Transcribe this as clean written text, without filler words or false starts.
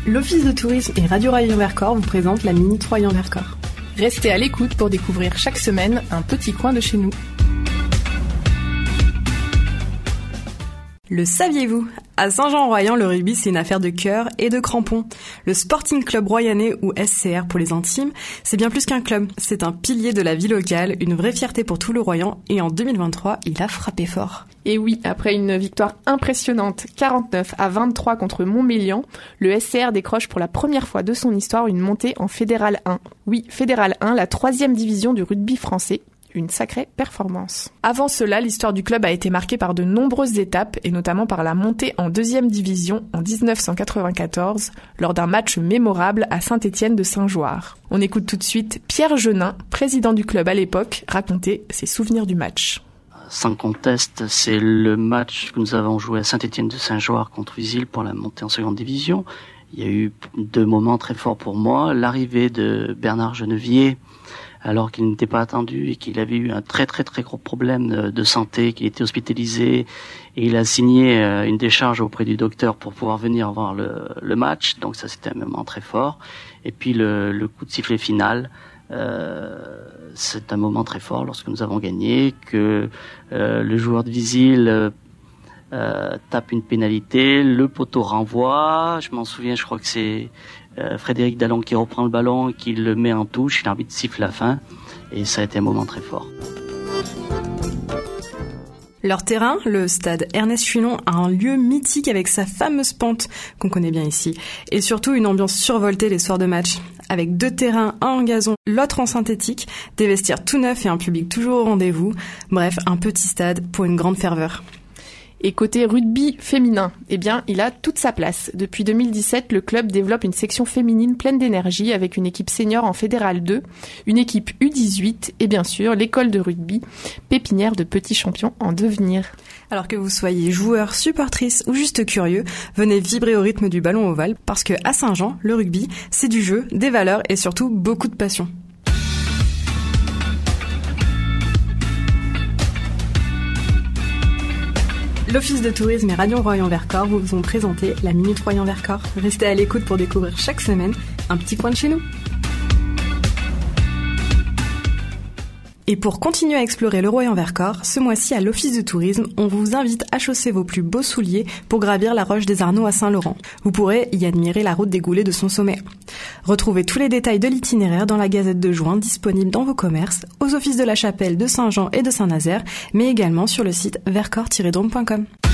L'Office de tourisme et Radio Royan-Vercors vous présentent la Minute Royan-Vercors. Restez à l'écoute pour découvrir chaque semaine un petit coin de chez nous. Le saviez-vous ? À Saint-Jean-Royan, le rugby, c'est une affaire de cœur et de crampons. Le Sporting Club Royannais, ou SCR pour les intimes, c'est bien plus qu'un club. C'est un pilier de la vie locale, une vraie fierté pour tout le Royan, et en 2023, il a frappé fort. Et oui, après une victoire impressionnante, 49-23 contre Montmélian, le SCR décroche pour la première fois de son histoire une montée en Fédéral 1. Oui, Fédéral 1, la 3e division du rugby français. Une sacrée performance. Avant cela, l'histoire du club a été marquée par de nombreuses étapes, et notamment par la montée en 2e division en 1994, lors d'un match mémorable à Saint-Étienne de Saint-Joire. On écoute tout de suite Pierre Genin, président du club à l'époque, raconter ses souvenirs du match. Sans conteste, c'est le match que nous avons joué à Saint-Étienne de Saint-Joire contre Usil pour la montée en 2e division. Il y a eu 2 moments très forts pour moi. L'arrivée de Bernard Genevier, alors qu'il n'était pas attendu et qu'il avait eu un très gros problème de santé, qu'il était hospitalisé, et il a signé une décharge auprès du docteur pour pouvoir venir voir le match. Donc ça, c'était un moment très fort. Et puis le coup de sifflet final, c'est un moment très fort lorsque nous avons gagné, que le joueur de Visil tape une pénalité, le poteau renvoie. Je m'en souviens, je crois que c'est Frédéric Dallon qui reprend le ballon et qui le met en touche, l'arbitre siffle la fin, et ça a été un moment très fort. Leur terrain, le stade Ernest Chunon, a un lieu mythique avec sa fameuse pente qu'on connaît bien ici, et surtout une ambiance survoltée les soirs de match, avec 2 terrains, un en gazon, l'autre en synthétique, des vestiaires tout neufs et un public toujours au rendez-vous, bref, un petit stade pour une grande ferveur. Et côté rugby féminin, eh bien, il a toute sa place. Depuis 2017, le club développe une section féminine pleine d'énergie avec une équipe senior en Fédéral 2, une équipe U18 et bien sûr l'école de rugby, pépinière de petits champions en devenir. Alors que vous soyez joueur, supportrice ou juste curieux, venez vibrer au rythme du ballon ovale parce que à Saint-Jean, le rugby, c'est du jeu, des valeurs et surtout beaucoup de passion. L'Office de tourisme et Radio Royan-Vercors vous ont présenté la Minute Royan-Vercors. Restez à l'écoute pour découvrir chaque semaine un petit coin de chez nous. Et pour continuer à explorer le Royan-Vercors, ce mois-ci à l'Office de tourisme, on vous invite à chausser vos plus beaux souliers pour gravir la Roche des Arnaud à Saint-Laurent. Vous pourrez y admirer la route dégoulée de son sommet. Retrouvez tous les détails de l'itinéraire dans la Gazette de juin disponible dans vos commerces, aux offices de la Chapelle, de Saint-Jean et de Saint-Nazaire, mais également sur le site vercors-drôme.com.